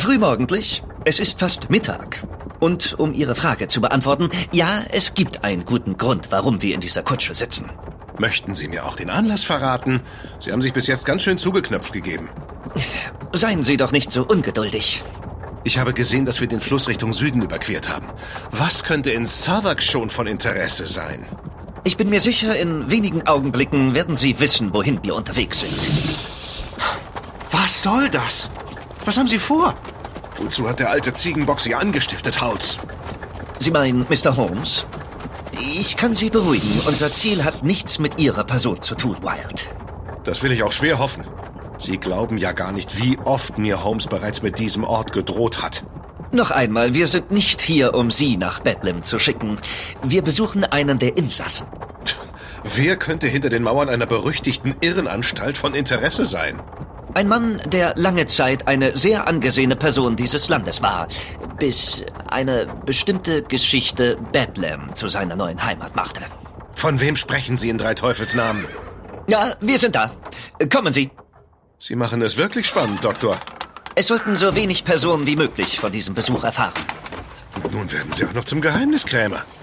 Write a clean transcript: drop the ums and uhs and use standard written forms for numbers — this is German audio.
frühmorgendlich. Es ist fast Mittag. Und um Ihre Frage zu beantworten, ja, es gibt einen guten Grund, warum wir in dieser Kutsche sitzen. Möchten Sie mir auch den Anlass verraten? Sie haben sich bis jetzt ganz schön zugeknöpft gegeben. Seien Sie doch nicht so ungeduldig. Ich habe gesehen, dass wir den Fluss Richtung Süden überquert haben. Was könnte in Southwark schon von Interesse sein? Ich bin mir sicher, in wenigen Augenblicken werden Sie wissen, wohin wir unterwegs sind. Was soll das? Was haben Sie vor? Wozu hat der alte Ziegenbock Sie angestiftet, House? Sie meinen Mr. Holmes? Ich kann Sie beruhigen. Unser Ziel hat nichts mit Ihrer Person zu tun, Wild. Das will ich auch schwer hoffen. Sie glauben ja gar nicht, wie oft mir Holmes bereits mit diesem Ort gedroht hat. Noch einmal, wir sind nicht hier, um Sie nach Bedlam zu schicken. Wir besuchen einen der Insassen. Wer könnte hinter den Mauern einer berüchtigten Irrenanstalt von Interesse sein? Ein Mann, der lange Zeit eine sehr angesehene Person dieses Landes war, bis eine bestimmte Geschichte Bedlam zu seiner neuen Heimat machte. Von wem sprechen Sie in drei Teufelsnamen? Ja, wir sind da. Kommen Sie. Sie machen es wirklich spannend, Doktor. Es sollten so wenig Personen wie möglich von diesem Besuch erfahren. Und nun werden Sie auch noch zum Geheimniskrämer.